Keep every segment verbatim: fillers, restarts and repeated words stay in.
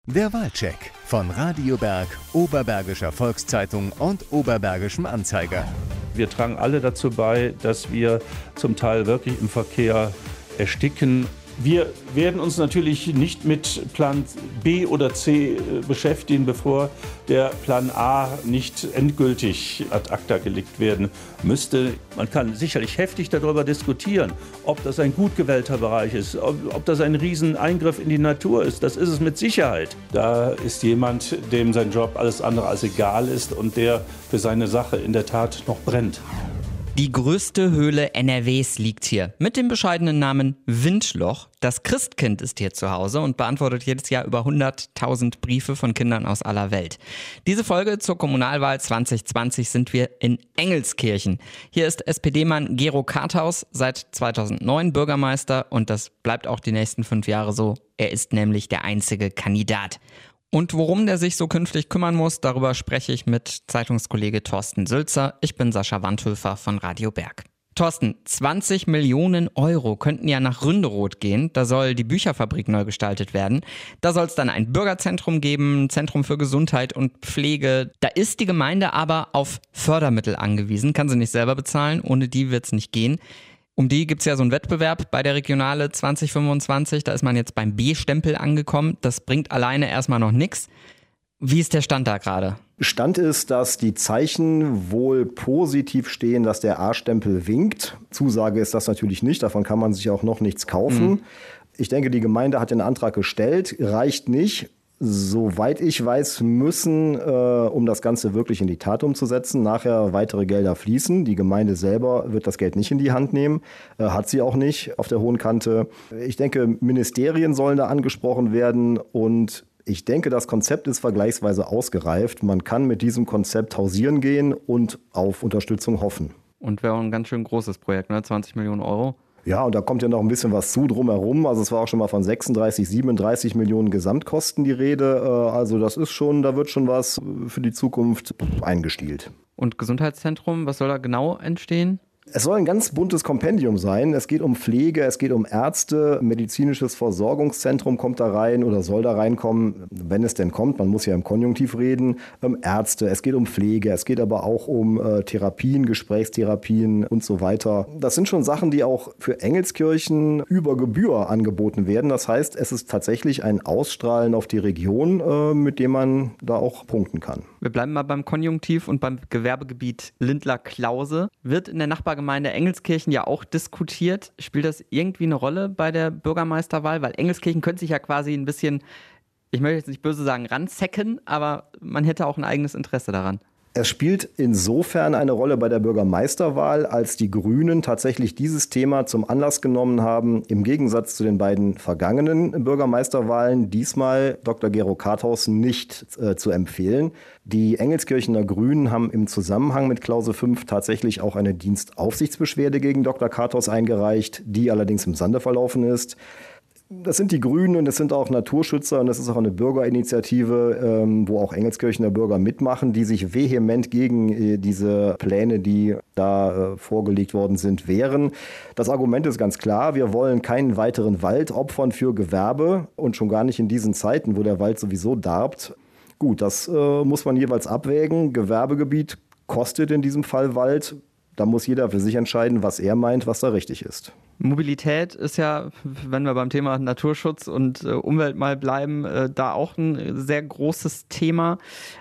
Der Wahlcheck von Radio Berg, Oberbergischer Volkszeitung und Oberbergischem Anzeiger. Wir tragen alle dazu bei, dass wir zum Teil wirklich im Verkehr ersticken. Wir werden uns natürlich nicht mit Plan B oder C beschäftigen, bevor der Plan A nicht endgültig ad acta gelegt werden müsste. Man kann sicherlich heftig darüber diskutieren, ob das ein gut gewählter Bereich ist, ob, ob das ein Rieseneingriff in die Natur ist. Das ist es mit Sicherheit. Da ist jemand, dem sein Job alles andere als egal ist und der für seine Sache in der Tat noch brennt. Die größte Höhle N R Ws liegt hier mit dem bescheidenen Namen Windloch. Das Christkind ist hier zu Hause und beantwortet jedes Jahr über hunderttausend Briefe von Kindern aus aller Welt. Diese Folge zur Kommunalwahl zwanzig zwanzig sind wir in Engelskirchen. Hier ist S P D-Mann Gero Karthaus seit zweitausendneun Bürgermeister und das bleibt auch die nächsten fünf Jahre so. Er ist nämlich der einzige Kandidat. Und worum der sich so künftig kümmern muss, darüber spreche ich mit Zeitungskollege Thorsten Sülzer. Ich bin Sascha Wandhöfer von Radio Berg. Thorsten, zwanzig Millionen Euro könnten ja nach Ründeroth gehen. Da soll die Bücherfabrik neu gestaltet werden. Da soll es dann ein Bürgerzentrum geben, ein Zentrum für Gesundheit und Pflege. Da ist die Gemeinde aber auf Fördermittel angewiesen, kann sie nicht selber bezahlen. Ohne die wird es nicht gehen. Um die gibt es ja so einen Wettbewerb bei der Regionale zwanzig fünfundzwanzig. Da ist man jetzt beim B-Stempel angekommen. Das bringt alleine erstmal noch nichts. Wie ist der Stand da gerade? Stand ist, dass die Zeichen wohl positiv stehen, dass der A-Stempel winkt. Zusage ist das natürlich nicht. Davon kann man sich auch noch nichts kaufen. Mhm. Ich denke, die Gemeinde hat den Antrag gestellt. Reicht nicht. Soweit ich weiß, müssen, äh, um das Ganze wirklich in die Tat umzusetzen, nachher weitere Gelder fließen. Die Gemeinde selber wird das Geld nicht in die Hand nehmen, äh, hat sie auch nicht auf der hohen Kante. Ich denke, Ministerien sollen da angesprochen werden und ich denke, das Konzept ist vergleichsweise ausgereift. Man kann mit diesem Konzept hausieren gehen und auf Unterstützung hoffen. Und wäre auch ein ganz schön großes Projekt, ne? zwanzig Millionen Euro. Ja, und da kommt ja noch ein bisschen was zu drumherum. Also es war auch schon mal von sechsunddreißig, siebenunddreißig Millionen Gesamtkosten die Rede. Also das ist schon, da wird schon was für die Zukunft eingestielt. Und Gesundheitszentrum, was soll da genau entstehen? Es soll ein ganz buntes Kompendium sein. Es geht um Pflege, es geht um Ärzte, medizinisches Versorgungszentrum kommt da rein oder soll da reinkommen, wenn es denn kommt. Man muss ja im Konjunktiv reden. Ähm, Ärzte, es geht um Pflege, es geht aber auch um äh, Therapien, Gesprächstherapien und so weiter. Das sind schon Sachen, die auch für Engelskirchen über Gebühr angeboten werden. Das heißt, es ist tatsächlich ein Ausstrahlen auf die Region, äh, mit dem man da auch punkten kann. Wir bleiben mal beim Konjunktiv und beim Gewerbegebiet Lindlar-Klause. Wird in der Nachbargemeinde Engelskirchen ja auch diskutiert. Spielt das irgendwie eine Rolle bei der Bürgermeisterwahl? Weil Engelskirchen könnte sich ja quasi ein bisschen, ich möchte jetzt nicht böse sagen, ranzecken, aber man hätte auch ein eigenes Interesse daran. Es spielt insofern eine Rolle bei der Bürgermeisterwahl, als die Grünen tatsächlich dieses Thema zum Anlass genommen haben, im Gegensatz zu den beiden vergangenen Bürgermeisterwahlen diesmal Doktor Gero Karthaus nicht äh, zu empfehlen. Die Engelskirchener Grünen haben im Zusammenhang mit Klause fünf tatsächlich auch eine Dienstaufsichtsbeschwerde gegen Doktor Karthaus eingereicht, die allerdings im Sande verlaufen ist. Das sind die Grünen und es sind auch Naturschützer und es ist auch eine Bürgerinitiative, ähm, wo auch Engelskirchener Bürger mitmachen, die sich vehement gegen äh, diese Pläne, die da äh, vorgelegt worden sind, wehren. Das Argument ist ganz klar, wir wollen keinen weiteren Wald opfern für Gewerbe und schon gar nicht in diesen Zeiten, wo der Wald sowieso darbt. Gut, das äh, muss man jeweils abwägen. Gewerbegebiet kostet in diesem Fall Wald. Da muss jeder für sich entscheiden, was er meint, was da richtig ist. Mobilität ist ja, wenn wir beim Thema Naturschutz und äh, Umwelt mal bleiben, äh, da auch ein sehr großes Thema.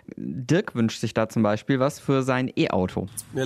Dirk wünscht sich da zum Beispiel was für sein E-Auto. Eine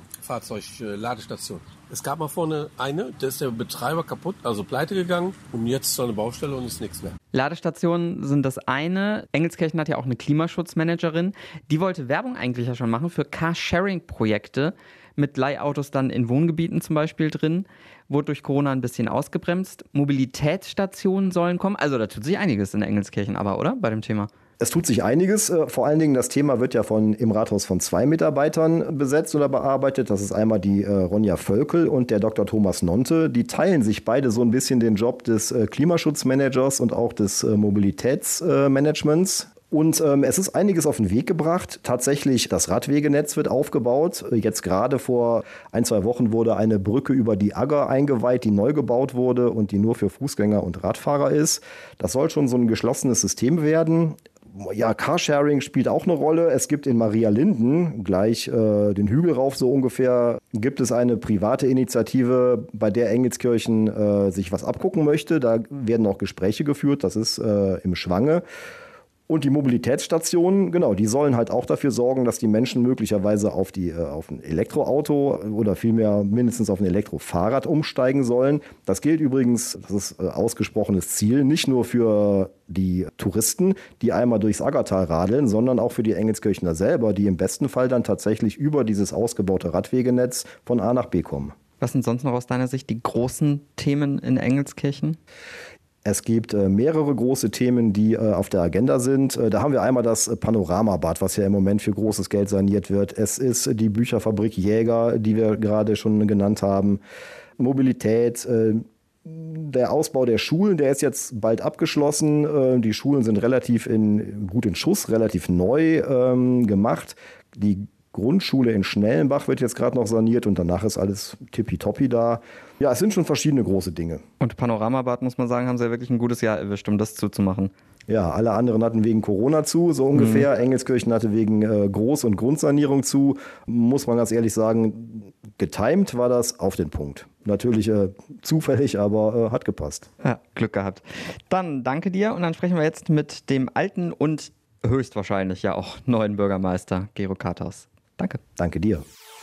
Elektrofahrzeug-Ladestation. Es gab mal vorne eine, da ist der Betreiber kaputt, also pleite gegangen und jetzt ist so eine Baustelle und ist nichts mehr. Ladestationen sind das eine. Engelskirchen hat ja auch eine Klimaschutzmanagerin. Die wollte Werbung eigentlich ja schon machen für Carsharing-Projekte mit Leihautos dann in Wohngebieten zum Beispiel drin. Wurde durch Corona ein bisschen ausgebremst. Mobilitätsstationen sollen kommen. Also da tut sich einiges in Engelskirchen aber, oder? Bei dem Thema. Es tut sich einiges. Vor allen Dingen, das Thema wird ja von, im Rathaus von zwei Mitarbeitern besetzt oder bearbeitet. Das ist einmal die äh, Ronja Völkel und der Doktor Thomas Nonte. Die teilen sich beide so ein bisschen den Job des äh, Klimaschutzmanagers und auch des äh, Mobilitätsmanagements. Und ähm, es ist einiges auf den Weg gebracht. Tatsächlich, das Radwegenetz wird aufgebaut. Jetzt gerade vor ein, zwei Wochen wurde eine Brücke über die Agger eingeweiht, die neu gebaut wurde und die nur für Fußgänger und Radfahrer ist. Das soll schon so ein geschlossenes System werden. Ja, Carsharing spielt auch eine Rolle. Es gibt in Maria Linden, gleich äh, den Hügel rauf so ungefähr, gibt es eine private Initiative, bei der Engelskirchen äh, sich was abgucken möchte. Da werden auch Gespräche geführt, das ist äh, im Schwange. Und die Mobilitätsstationen, genau, die sollen halt auch dafür sorgen, dass die Menschen möglicherweise auf, die, äh, auf ein Elektroauto oder vielmehr mindestens auf ein Elektrofahrrad umsteigen sollen. Das gilt übrigens, das ist äh, ausgesprochenes Ziel, nicht nur für die Touristen, die einmal durchs Aggertal radeln, sondern auch für die Engelskirchener selber, die im besten Fall dann tatsächlich über dieses ausgebaute Radwegenetz von A nach B kommen. Was sind sonst noch aus deiner Sicht die großen Themen in Engelskirchen? Es gibt äh, mehrere große Themen, die äh, auf der Agenda sind. Äh, da haben wir einmal das äh, Panoramabad, was ja im Moment für großes Geld saniert wird. Es ist äh, die Bücherfabrik Jäger, die wir gerade schon genannt haben. Mobilität, äh, der Ausbau der Schulen, der ist jetzt bald abgeschlossen. Äh, die Schulen sind relativ in, gut in Schuss, relativ neu ähm, gemacht. Die Grundschule in Schnellenbach wird jetzt gerade noch saniert und danach ist alles tippitoppi da. Ja, es sind schon verschiedene große Dinge. Und Panoramabad, muss man sagen, haben sie ja wirklich ein gutes Jahr erwischt, um das zuzumachen. Ja, alle anderen hatten wegen Corona zu, so ungefähr. Mhm. Engelskirchen hatte wegen äh, Groß- und Grundsanierung zu. Muss man ganz ehrlich sagen, getimed war das auf den Punkt. Natürlich äh, zufällig, aber äh, hat gepasst. Ja, Glück gehabt. Dann danke dir und dann sprechen wir jetzt mit dem alten und höchstwahrscheinlich ja auch neuen Bürgermeister Gero Karthaus. Danke. Danke dir.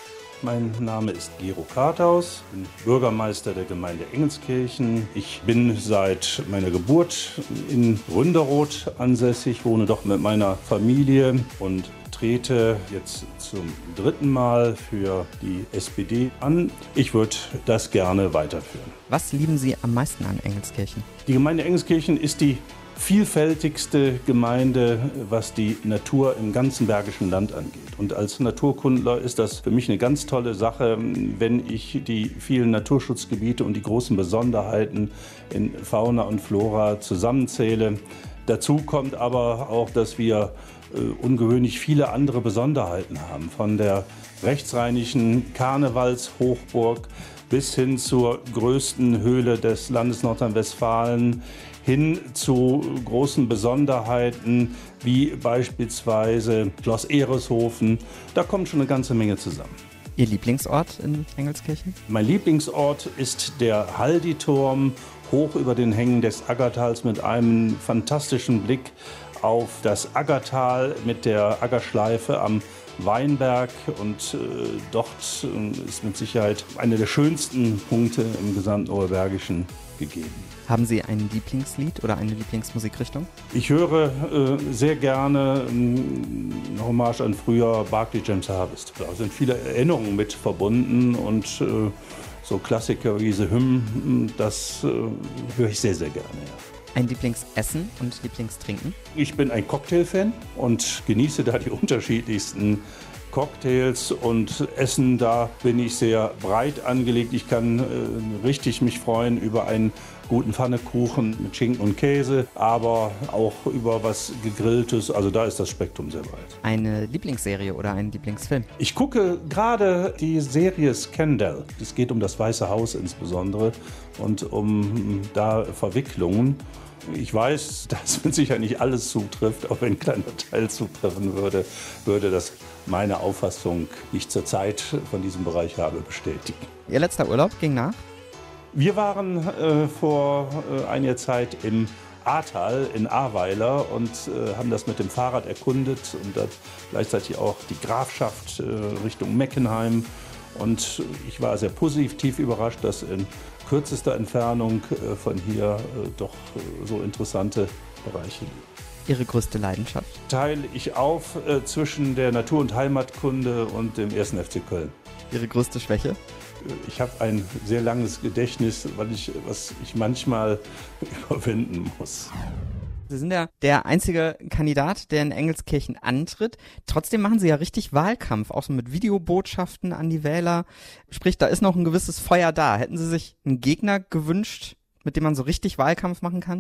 Mein Name ist Gero Karthaus, bin Bürgermeister der Gemeinde Engelskirchen. Ich bin seit meiner Geburt in Ründeroth ansässig, wohne dort mit meiner Familie und trete jetzt zum dritten Mal für die S P D an. Ich würde das gerne weiterführen. Was lieben Sie am meisten an Engelskirchen? Die Gemeinde Engelskirchen ist die vielfältigste Gemeinde, was die Natur im ganzen Bergischen Land angeht. Und als Naturkundler ist das für mich eine ganz tolle Sache, wenn ich die vielen Naturschutzgebiete und die großen Besonderheiten in Fauna und Flora zusammenzähle. Dazu kommt aber auch, dass wir äh, ungewöhnlich viele andere Besonderheiten haben. Von der rechtsrheinischen Karnevalshochburg bis hin zur größten Höhle des Landes Nordrhein-Westfalen, hin zu großen Besonderheiten wie beispielsweise Schloss Ereshofen. Da kommt schon eine ganze Menge zusammen. Ihr Lieblingsort in Engelskirchen? Mein Lieblingsort ist der Haldi-Turm hoch über den Hängen des Aggertals mit einem fantastischen Blick auf das Aggertal mit der Aggerschleife am Weinberg und äh, dort äh, ist mit Sicherheit einer der schönsten Punkte im gesamten Oberbergischen gegeben. Haben Sie ein Lieblingslied oder eine Lieblingsmusikrichtung? Ich höre äh, sehr gerne äh, eine Hommage an früher Barclay James Harvest. Da sind viele Erinnerungen mit verbunden und äh, so Klassiker wie The Hymn, das äh, höre ich sehr, sehr gerne. Ja. Ein Lieblingsessen und Lieblingstrinken? Ich bin ein Cocktail-Fan und genieße da die unterschiedlichsten Cocktails und Essen. Da bin ich sehr breit angelegt. Ich kann äh, richtig mich freuen über einen guten Pfannekuchen mit Schinken und Käse, aber auch über was Gegrilltes. Also da ist das Spektrum sehr breit. Eine Lieblingsserie oder einen Lieblingsfilm? Ich gucke gerade die Serie Scandal. Es geht um das Weiße Haus insbesondere und um da Verwicklungen. Ich weiß, dass mit Sicherheit nicht alles zutrifft, auch wenn ein kleiner Teil zutreffen würde, würde das meine Auffassung, die ich zurzeit von diesem Bereich habe, bestätigen. Ihr letzter Urlaub ging nach? Wir waren äh, vor äh, einiger Zeit im Ahrtal in Ahrweiler und äh, haben das mit dem Fahrrad erkundet und dann gleichzeitig auch die Grafschaft äh, Richtung Meckenheim. Und ich war sehr positiv überrascht, dass in kürzester Entfernung äh, von hier äh, doch äh, so interessante Bereiche liegen. Ihre größte Leidenschaft? Teile ich auf äh, zwischen der Natur- und Heimatkunde und dem ersten F C Köln. Ihre größte Schwäche? Ich habe ein sehr langes Gedächtnis, weil ich, was ich manchmal überwinden muss. Sie sind ja der einzige Kandidat, der in Engelskirchen antritt. Trotzdem machen Sie ja richtig Wahlkampf, auch so mit Videobotschaften an die Wähler. Sprich, da ist noch ein gewisses Feuer da. Hätten Sie sich einen Gegner gewünscht, mit dem man so richtig Wahlkampf machen kann?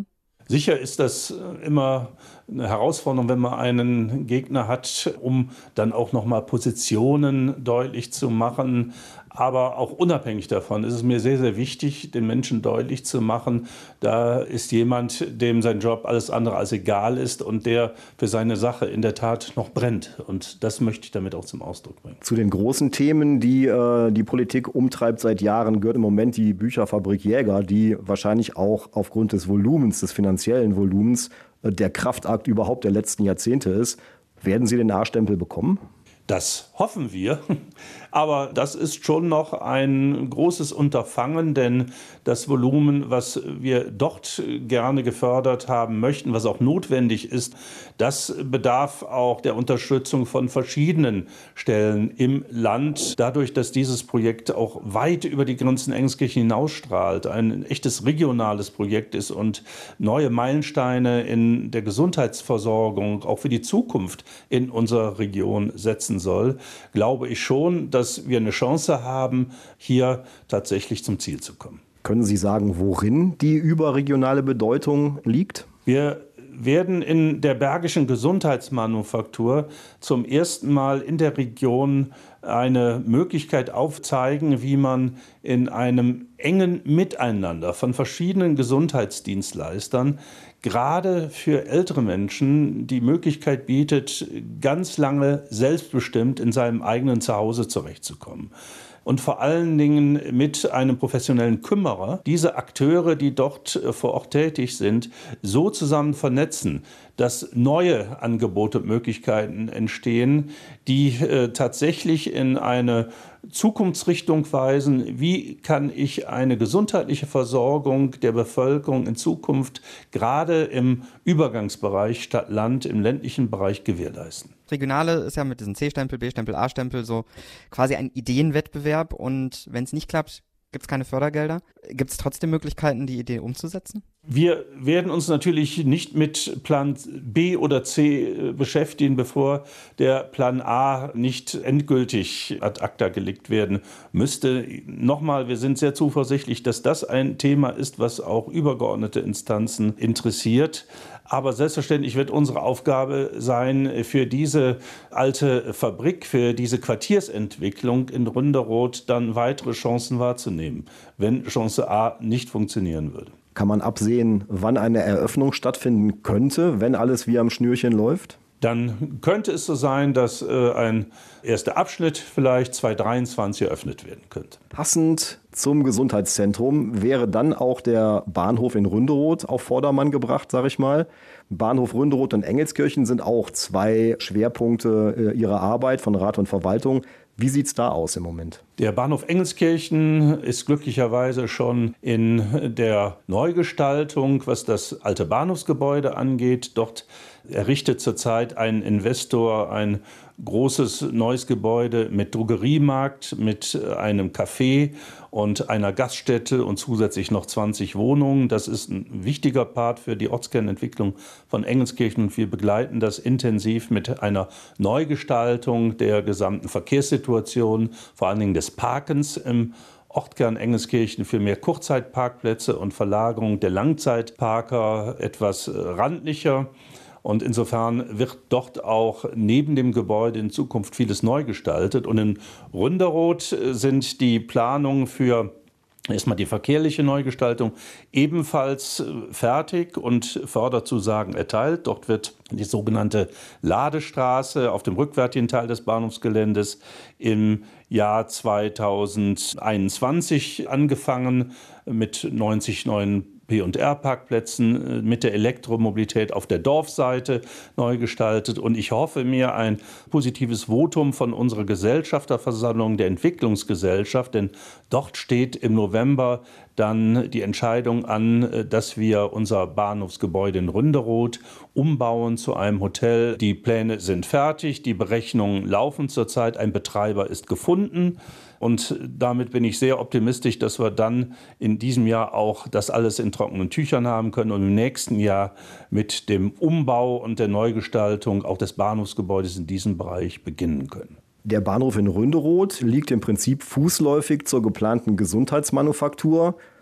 Sicher ist das immer eine Herausforderung, wenn man einen Gegner hat, um dann auch noch mal Positionen deutlich zu machen. Aber auch unabhängig davon ist es mir sehr, sehr wichtig, den Menschen deutlich zu machen, da ist jemand, dem sein Job alles andere als egal ist und der für seine Sache in der Tat noch brennt. Und das möchte ich damit auch zum Ausdruck bringen. Zu den großen Themen, die äh, die Politik umtreibt seit Jahren, gehört im Moment die Bücherfabrik Jäger, die wahrscheinlich auch aufgrund des Volumens, des finanziellen Volumens, äh, der Kraftakt überhaupt der letzten Jahrzehnte ist. Werden Sie den A-Stempel bekommen? Das hoffen wir, aber das ist schon noch ein großes Unterfangen, denn das Volumen, was wir dort gerne gefördert haben möchten, was auch notwendig ist, das bedarf auch der Unterstützung von verschiedenen Stellen im Land. Dadurch, dass dieses Projekt auch weit über die Grenzen Engelskirchen hinausstrahlt, ein echtes regionales Projekt ist und neue Meilensteine in der Gesundheitsversorgung auch für die Zukunft in unserer Region setzen soll, glaube ich schon, dass wir eine Chance haben, hier tatsächlich zum Ziel zu kommen. Können Sie sagen, worin die überregionale Bedeutung liegt? Wir werden in der Bergischen Gesundheitsmanufaktur zum ersten Mal in der Region eine Möglichkeit aufzeigen, wie man in einem engen Miteinander von verschiedenen Gesundheitsdienstleistern gerade für ältere Menschen die Möglichkeit bietet, ganz lange selbstbestimmt in seinem eigenen Zuhause zurechtzukommen. Und vor allen Dingen mit einem professionellen Kümmerer diese Akteure, die dort vor Ort tätig sind, so zusammen vernetzen, dass neue Angebote und Möglichkeiten entstehen, die äh, tatsächlich in eine Zukunftsrichtung weisen. Wie kann ich eine gesundheitliche Versorgung der Bevölkerung in Zukunft gerade im Übergangsbereich Stadt-Land, im ländlichen Bereich gewährleisten? Regionale ist ja mit diesem C-Stempel, B-Stempel, A-Stempel so quasi ein Ideenwettbewerb und wenn es nicht klappt, gibt es keine Fördergelder. Gibt es trotzdem Möglichkeiten, die Idee umzusetzen? Wir werden uns natürlich nicht mit Plan B oder C beschäftigen, bevor der Plan A nicht endgültig ad acta gelegt werden müsste. Nochmal, wir sind sehr zuversichtlich, dass das ein Thema ist, was auch übergeordnete Instanzen interessiert. Aber selbstverständlich wird unsere Aufgabe sein, für diese alte Fabrik, für diese Quartiersentwicklung in Ründeroth dann weitere Chancen wahrzunehmen, wenn Chance A nicht funktionieren würde. Kann man absehen, wann eine Eröffnung stattfinden könnte, wenn alles wie am Schnürchen läuft? Dann könnte es so sein, dass äh, ein erster Abschnitt vielleicht zweitausenddreiundzwanzig eröffnet werden könnte. Passend zum Gesundheitszentrum wäre dann auch der Bahnhof in Ründeroth auf Vordermann gebracht, sage ich mal. Bahnhof Ründeroth und Engelskirchen sind auch zwei Schwerpunkte ihrer Arbeit von Rat und Verwaltung. Wie sieht es da aus im Moment? Der Bahnhof Engelskirchen ist glücklicherweise schon in der Neugestaltung, was das alte Bahnhofsgebäude angeht. Dort errichtet zurzeit ein Investor ein großes neues Gebäude mit Drogeriemarkt, mit einem Café und einer Gaststätte und zusätzlich noch zwanzig Wohnungen. Das ist ein wichtiger Part für die Ortskernentwicklung von Engelskirchen und wir begleiten das intensiv mit einer Neugestaltung der gesamten Verkehrssituation, vor allen Dingen des Parkens im Ortskern Engelskirchen für mehr Kurzzeitparkplätze und Verlagerung der Langzeitparker etwas randlicher. Und insofern wird dort auch neben dem Gebäude in Zukunft vieles neu gestaltet. Und in Ründeroth sind die Planungen für erstmal die verkehrliche Neugestaltung ebenfalls fertig und Förderzusagen erteilt. Dort wird die sogenannte Ladestraße auf dem rückwärtigen Teil des Bahnhofsgeländes im Jahr zweitausendeinundzwanzig angefangen mit neunzig neuen P- und R-Parkplätzen mit der Elektromobilität auf der Dorfseite neu gestaltet. Und ich hoffe mir ein positives Votum von unserer Gesellschafterversammlung der Entwicklungsgesellschaft, denn dort steht im November dann die Entscheidung an, dass wir unser Bahnhofsgebäude in Ründeroth umbauen zu einem Hotel. Die Pläne sind fertig, die Berechnungen laufen zurzeit, ein Betreiber ist gefunden. Und damit bin ich sehr optimistisch, dass wir dann in diesem Jahr auch das alles in trockenen Tüchern haben können und im nächsten Jahr mit dem Umbau und der Neugestaltung auch des Bahnhofsgebäudes in diesem Bereich beginnen können. Der Bahnhof in Ründeroth liegt im Prinzip fußläufig zur geplanten Gesundheitsmanufaktur.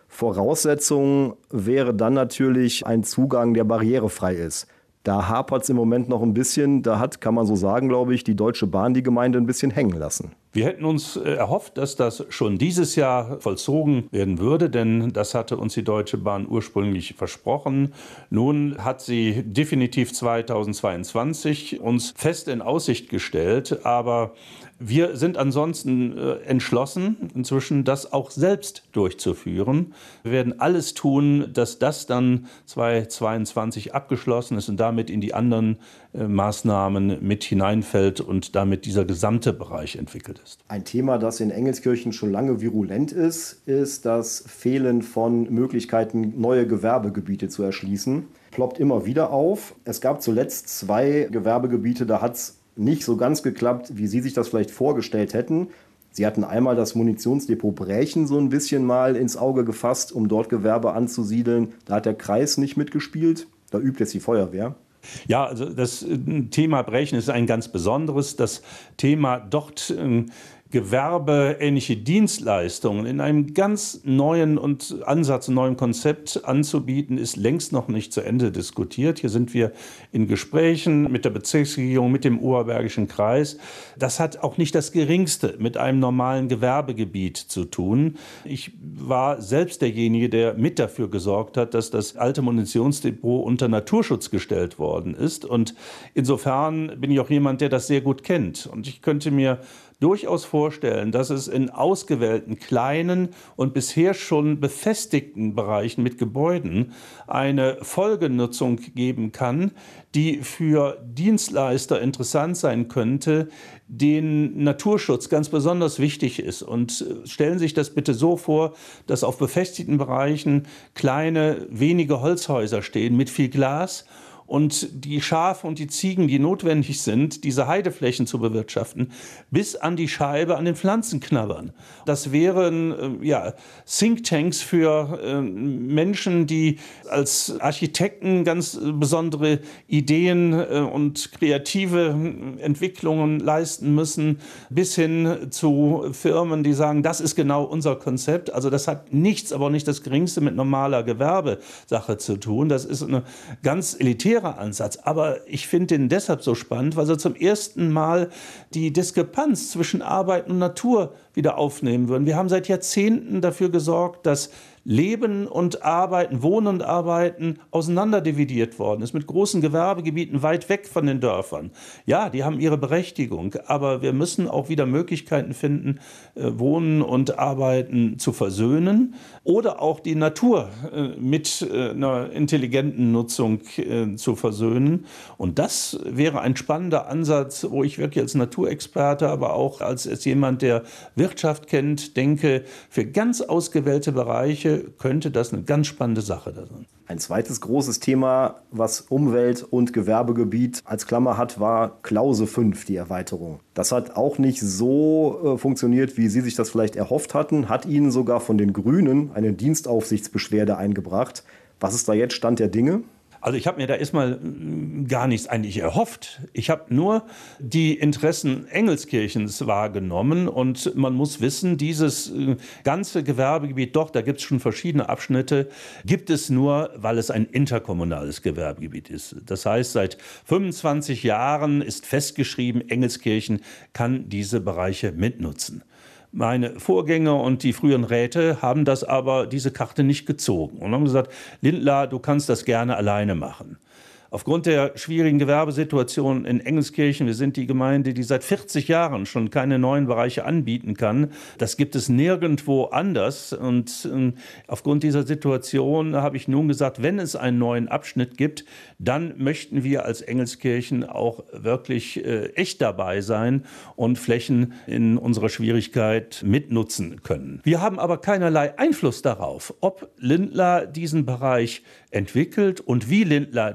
Voraussetzung wäre dann natürlich ein Zugang, der barrierefrei ist. Da hapert es im Moment noch ein bisschen. Da hat, kann man so sagen, glaube ich, die Deutsche Bahn die Gemeinde ein bisschen hängen lassen. Wir hätten uns erhofft, dass das schon dieses Jahr vollzogen werden würde, denn das hatte uns die Deutsche Bahn ursprünglich versprochen. Nun hat sie definitiv zweitausendzweiundzwanzig uns fest in Aussicht gestellt, aber wir sind ansonsten entschlossen, inzwischen das auch selbst durchzuführen. Wir werden alles tun, dass das dann zweitausendzweiundzwanzig abgeschlossen ist und damit in die anderen Maßnahmen mit hineinfällt und damit dieser gesamte Bereich entwickelt ist. Ein Thema, das in Engelskirchen schon lange virulent ist, ist das Fehlen von Möglichkeiten, neue Gewerbegebiete zu erschließen. Ploppt immer wieder auf. Es gab zuletzt zwei Gewerbegebiete, da hat es nicht so ganz geklappt, wie Sie sich das vielleicht vorgestellt hätten. Sie hatten einmal das Munitionsdepot Brächen so ein bisschen mal ins Auge gefasst, um dort Gewerbe anzusiedeln. Da hat der Kreis nicht mitgespielt. Da übt jetzt die Feuerwehr. Ja, also das Thema Brächen ist ein ganz besonderes. Das Thema dort äh, gewerbeähnliche Dienstleistungen in einem ganz neuen und Ansatz, neuen Konzept anzubieten, ist längst noch nicht zu Ende diskutiert. Hier sind wir in Gesprächen mit der Bezirksregierung, mit dem Oberbergischen Kreis. Das hat auch nicht das Geringste mit einem normalen Gewerbegebiet zu tun. Ich war selbst derjenige, der mit dafür gesorgt hat, dass das alte Munitionsdepot unter Naturschutz gestellt worden ist. Und insofern bin ich auch jemand, der das sehr gut kennt. Und ich könnte mir durchaus vorstellen, dass es in ausgewählten kleinen und bisher schon befestigten Bereichen mit Gebäuden eine Folgenutzung geben kann, die für Dienstleister interessant sein könnte, denen Naturschutz ganz besonders wichtig ist. Und stellen Sie sich das bitte so vor, dass auf befestigten Bereichen kleine, wenige Holzhäuser stehen mit viel Glas. Und die Schafe und die Ziegen, die notwendig sind, diese Heideflächen zu bewirtschaften, bis an die Scheibe an den Pflanzen knabbern. Das wären ja, Thinktanks für äh, Menschen, die als Architekten ganz besondere Ideen äh, und kreative Entwicklungen leisten müssen, bis hin zu Firmen, die sagen, das ist genau unser Konzept. Also das hat nichts, aber auch nicht das Geringste mit normaler Gewerbesache zu tun. Das ist eine ganz elitäre Ansatz. Aber ich finde ihn deshalb so spannend, weil er zum ersten Mal die Diskrepanz zwischen Arbeit und Natur wieder aufnehmen würden. Wir haben seit Jahrzehnten dafür gesorgt, dass Leben und Arbeiten, Wohnen und Arbeiten auseinanderdividiert worden ist, mit großen Gewerbegebieten weit weg von den Dörfern. Ja, die haben ihre Berechtigung, aber wir müssen auch wieder Möglichkeiten finden, Wohnen und Arbeiten zu versöhnen oder auch die Natur mit einer intelligenten Nutzung zu versöhnen. Und das wäre ein spannender Ansatz, wo ich wirklich als Naturexperte, aber auch als, als jemand, der Wirtschaft kennt, denke, für ganz ausgewählte Bereiche könnte das eine ganz spannende Sache sein. Ein zweites großes Thema, was Umwelt- und Gewerbegebiet als Klammer hat, war Klause fünf, die Erweiterung. Das hat auch nicht so äh, funktioniert, wie Sie sich das vielleicht erhofft hatten, hat Ihnen sogar von den Grünen eine Dienstaufsichtsbeschwerde eingebracht. Was ist da jetzt Stand der Dinge? Also ich habe mir da erstmal gar nichts eigentlich erhofft. Ich habe nur die Interessen Engelskirchens wahrgenommen und man muss wissen, dieses ganze Gewerbegebiet, doch, da gibt es schon verschiedene Abschnitte, gibt es nur, weil es ein interkommunales Gewerbegebiet ist. Das heißt, seit fünfundzwanzig Jahren ist festgeschrieben, Engelskirchen kann diese Bereiche mitnutzen. Meine Vorgänger und die früheren Räte haben das aber, diese Karte nicht gezogen und haben gesagt, Lindlar, du kannst das gerne alleine machen. Aufgrund der schwierigen Gewerbesituation in Engelskirchen, wir sind die Gemeinde, die seit vierzig Jahren schon keine neuen Bereiche anbieten kann. Das gibt es nirgendwo anders. Und äh, aufgrund dieser Situation habe ich nun gesagt, wenn es einen neuen Abschnitt gibt, dann möchten wir als Engelskirchen auch wirklich äh, echt dabei sein und Flächen in unserer Schwierigkeit mitnutzen können. Wir haben aber keinerlei Einfluss darauf, ob Lindlar diesen Bereich entwickelt und wie Lindlar diesen entwickelt.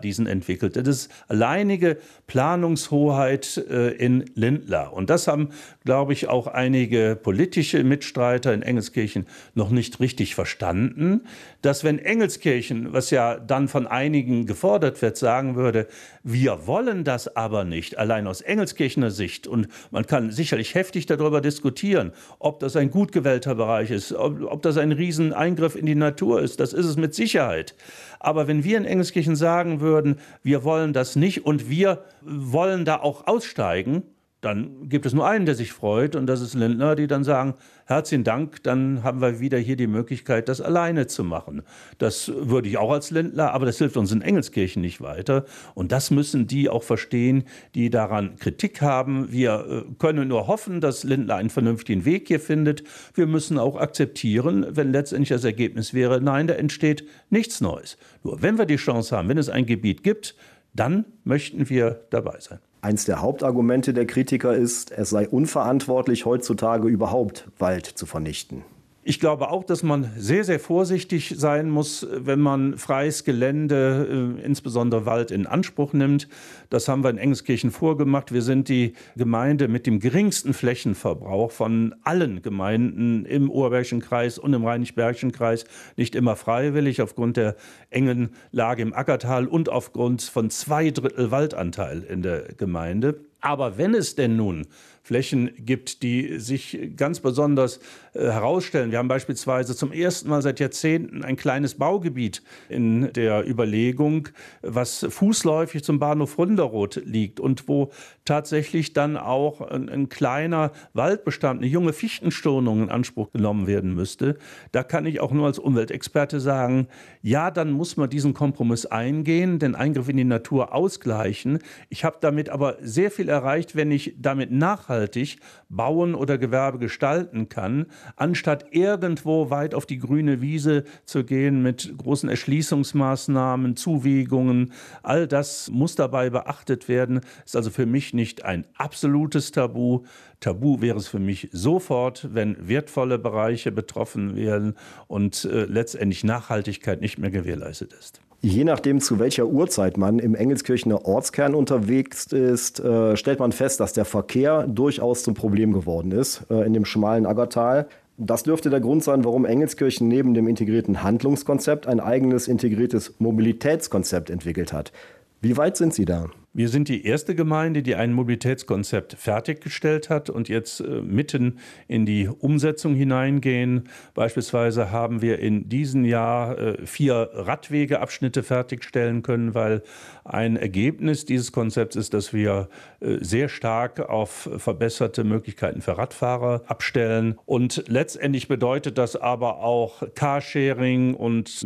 entwickelt. Das ist alleinige Planungshoheit äh, in Lindlar. Und das haben, glaube ich, auch einige politische Mitstreiter in Engelskirchen noch nicht richtig verstanden, dass wenn Engelskirchen, was ja dann von einigen gefordert wird, sagen würde, wir wollen das aber nicht, allein aus Engelskirchener Sicht. Und man kann sicherlich heftig darüber diskutieren, ob das ein gut gewählter Bereich ist, ob, ob das ein Rieseneingriff in die Natur ist. Das ist es mit Sicherheit. Aber wenn wir in Engelskirchen sagen würden, wir wollen das nicht und wir wollen da auch aussteigen, dann gibt es nur einen, der sich freut, und das ist Lindlar, die dann sagen, herzlichen Dank, dann haben wir wieder hier die Möglichkeit, das alleine zu machen. Das würde ich auch als Lindlar, aber das hilft uns in Engelskirchen nicht weiter. Und das müssen die auch verstehen, die daran Kritik haben. Wir können nur hoffen, dass Lindlar einen vernünftigen Weg hier findet. Wir müssen auch akzeptieren, wenn letztendlich das Ergebnis wäre, nein, da entsteht nichts Neues. Nur wenn wir die Chance haben, wenn es ein Gebiet gibt, dann möchten wir dabei sein. Eins der Hauptargumente der Kritiker ist, es sei unverantwortlich, heutzutage überhaupt Wald zu vernichten. Ich glaube auch, dass man sehr, sehr vorsichtig sein muss, wenn man freies Gelände, äh, insbesondere Wald, in Anspruch nimmt. Das haben wir in Engelskirchen vorgemacht. Wir sind die Gemeinde mit dem geringsten Flächenverbrauch von allen Gemeinden im Oberbergischen Kreis und im Rheinisch-Bergischen Kreis. Nicht immer freiwillig, aufgrund der engen Lage im Aggertal und aufgrund von zwei Drittel Waldanteil in der Gemeinde. Aber wenn es denn nun Flächen gibt, die sich ganz besonders äh, herausstellen. Wir haben beispielsweise zum ersten Mal seit Jahrzehnten ein kleines Baugebiet in der Überlegung, was fußläufig zum Bahnhof Runderoth liegt und wo tatsächlich dann auch ein, ein kleiner Waldbestand, eine junge Fichtenstirnung in Anspruch genommen werden müsste. Da kann ich auch nur als Umweltexperte sagen, ja, dann muss man diesen Kompromiss eingehen, den Eingriff in die Natur ausgleichen. Ich habe damit aber sehr viel erreicht, wenn ich damit nachhaltig bauen oder Gewerbe gestalten kann, anstatt irgendwo weit auf die grüne Wiese zu gehen mit großen Erschließungsmaßnahmen, Zuwegungen. All das muss dabei beachtet werden. Ist also für mich nicht ein absolutes Tabu. Tabu wäre es für mich sofort, wenn wertvolle Bereiche betroffen werden und äh, letztendlich Nachhaltigkeit nicht mehr gewährleistet ist. Je nachdem, zu welcher Uhrzeit man im Engelskirchener Ortskern unterwegs ist, äh, stellt man fest, dass der Verkehr durchaus zum Problem geworden ist äh, in dem schmalen Aggertal. Das dürfte der Grund sein, warum Engelskirchen neben dem integrierten Handlungskonzept ein eigenes integriertes Mobilitätskonzept entwickelt hat. Wie weit sind Sie da? Wir sind die erste Gemeinde, die ein Mobilitätskonzept fertiggestellt hat und jetzt äh, mitten in die Umsetzung hineingehen. Beispielsweise haben wir in diesem Jahr äh, vier Radwegeabschnitte fertigstellen können, weil ein Ergebnis dieses Konzepts ist, dass wir äh, sehr stark auf verbesserte Möglichkeiten für Radfahrer abstellen. Und letztendlich bedeutet das aber auch Carsharing und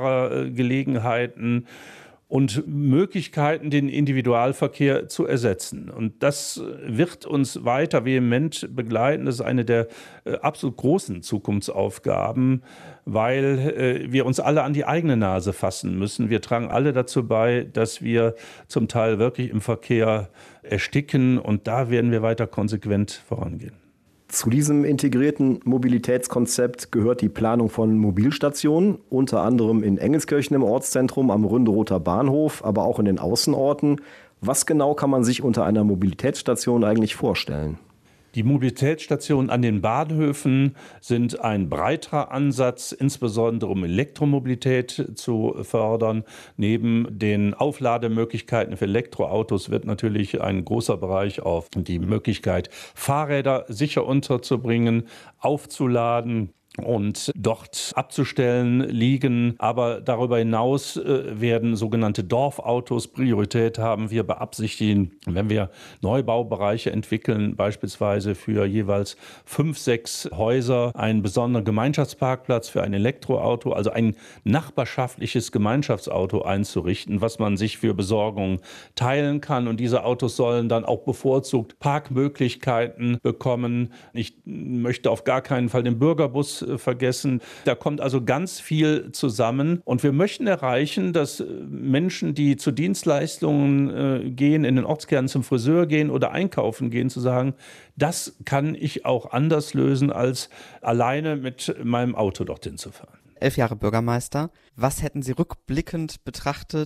Mitfahrergelegenheiten und Möglichkeiten, den Individualverkehr zu ersetzen. Und das wird uns weiter vehement begleiten. Das ist eine der äh, absolut großen Zukunftsaufgaben, weil äh, wir uns alle an die eigene Nase fassen müssen. Wir tragen alle dazu bei, dass wir zum Teil wirklich im Verkehr ersticken. Und da werden wir weiter konsequent vorangehen. Zu diesem integrierten Mobilitätskonzept gehört die Planung von Mobilstationen, unter anderem in Engelskirchen im Ortszentrum am Ründerother Bahnhof, aber auch in den Außenorten. Was genau kann man sich unter einer Mobilitätsstation eigentlich vorstellen? Die Mobilitätsstationen an den Bahnhöfen sind ein breiterer Ansatz, insbesondere um Elektromobilität zu fördern. Neben den Auflademöglichkeiten für Elektroautos wird natürlich ein großer Bereich auf die Möglichkeit, Fahrräder sicher unterzubringen, aufzuladen und dort abzustellen liegen. Aber darüber hinaus äh, werden sogenannte Dorfautos Priorität haben. Wir beabsichtigen, wenn wir Neubaubereiche entwickeln, beispielsweise für jeweils fünf, sechs Häuser, einen besonderen Gemeinschaftsparkplatz für ein Elektroauto, also ein nachbarschaftliches Gemeinschaftsauto einzurichten, was man sich für Besorgung teilen kann. Und diese Autos sollen dann auch bevorzugt Parkmöglichkeiten bekommen. Ich möchte auf gar keinen Fall den Bürgerbus vergessen. Da kommt also ganz viel zusammen. Und wir möchten erreichen, dass Menschen, die zu Dienstleistungen äh, gehen, in den Ortskernen zum Friseur gehen oder einkaufen gehen, zu sagen, das kann ich auch anders lösen, als alleine mit meinem Auto dorthin zu fahren. Elf Jahre Bürgermeister. Was hätten Sie rückblickend betrachtet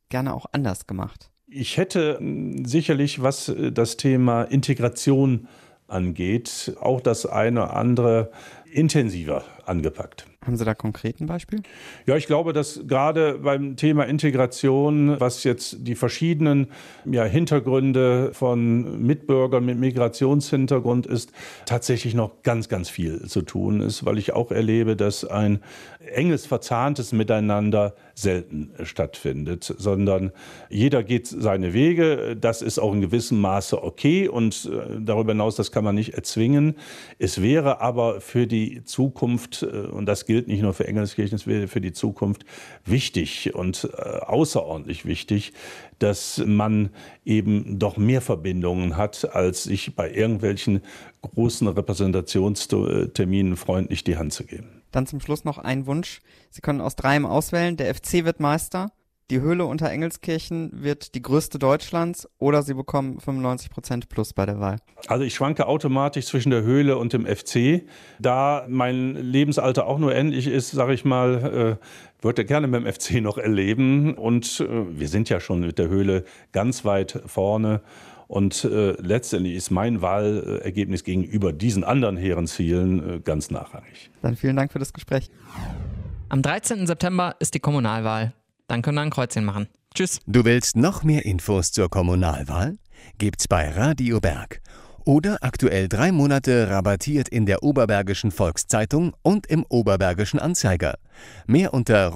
gerne auch anders gemacht? Ich hätte sicherlich, was das Thema Integration angeht, auch das eine oder andere intensiver angepackt. Haben Sie da konkret ein Beispiel? Ja, ich glaube, dass gerade beim Thema Integration, was jetzt die verschiedenen ja, Hintergründe von Mitbürgern mit Migrationshintergrund ist, tatsächlich noch ganz, ganz viel zu tun ist, weil ich auch erlebe, dass ein enges, verzahntes Miteinander selten stattfindet, sondern jeder geht seine Wege. Das ist auch in gewissem Maße okay und darüber hinaus, das kann man nicht erzwingen. Es wäre aber für die Zukunft, und das gilt nicht nur für Engelskirchen, es wäre für die Zukunft wichtig und äh, außerordentlich wichtig, dass man eben doch mehr Verbindungen hat, als sich bei irgendwelchen großen Repräsentationsterminen freundlich die Hand zu geben. Dann zum Schluss noch ein Wunsch. Sie können aus dreiem auswählen. Der F C wird Meister, die Höhle unter Engelskirchen wird die größte Deutschlands oder Sie bekommen fünfundneunzig Prozent plus bei der Wahl. Also ich schwanke automatisch zwischen der Höhle und dem F C. Da mein Lebensalter auch nur endlich ist, sage ich mal, äh, würde gerne mit dem F C noch erleben. Und äh, wir sind ja schon mit der Höhle ganz weit vorne. Und äh, letztendlich ist mein Wahlergebnis gegenüber diesen anderen Herrenzielen äh, ganz nachrangig. Dann vielen Dank für das Gespräch. Am dreizehnten September ist die Kommunalwahl. Dann können wir ein Kreuzchen machen. Tschüss. Du willst noch mehr Infos zur Kommunalwahl? Gibt's bei Radio Berg. Oder aktuell drei Monate rabattiert in der Oberbergischen Volkszeitung und im Oberbergischen Anzeiger. Mehr unter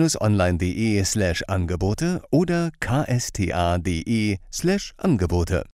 rundschau-online.de slash Angebote oder ksta.de slash Angebote.